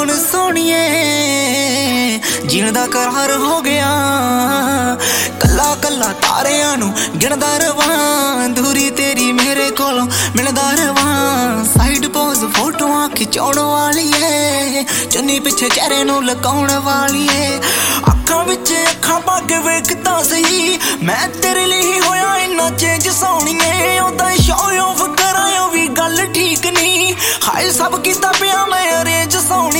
ਹੁਣ ਸੋਹਣੀਏ ਜੀਣ ਦਾ ਕਰਾਰ ਹੋ ਗਿਆ। ਕੱਲਾ ਕੱਲਾ ਤਾਰਿਆਂ ਨੂੰ ਗਿਣਦਾ ਰਵਾਂ, ਦੂਰੀ ਤੇਰੀ ਮੇਰੇ ਕੋਲੋਂ ਮਿਲਦਾ ਰਵਾਂ। ਸਾਈਡ ਪੋਜ਼ ਫੋਟੋਆਂ ਖਿਚਾਉਣ ਵਾਲੀਏ, ਚੁੰਨੀ ਪਿੱਛੇ ਚਿਹਰੇ ਨੂੰ ਲੁਕਾਉਣ ਵਾਲੀਏ। ਅੱਖਾਂ ਵਿੱਚ ਅੱਖਾਂ ਪਾ ਕੇ ਵੇਖਦਾ ਸਹੀ, ਮੈਂ ਤੇਰੇ ਲਈ ਹੋਇਆ ਇੰਨਾ ਚੇਂਜ ਸੋਹਣੀਏ। ਉਹਦਾ ਸ਼ੋਅ ਆਫ ਕਰਾਇਓ ਵੀ ਗੱਲ ਠੀਕ ਨਹੀਂ, ਹਾਏ ਸਭ ਕੀਤਾ ਪਿਆ ਮੈਂ ਅਰੇਂਜ ਸੋਹਣੀ।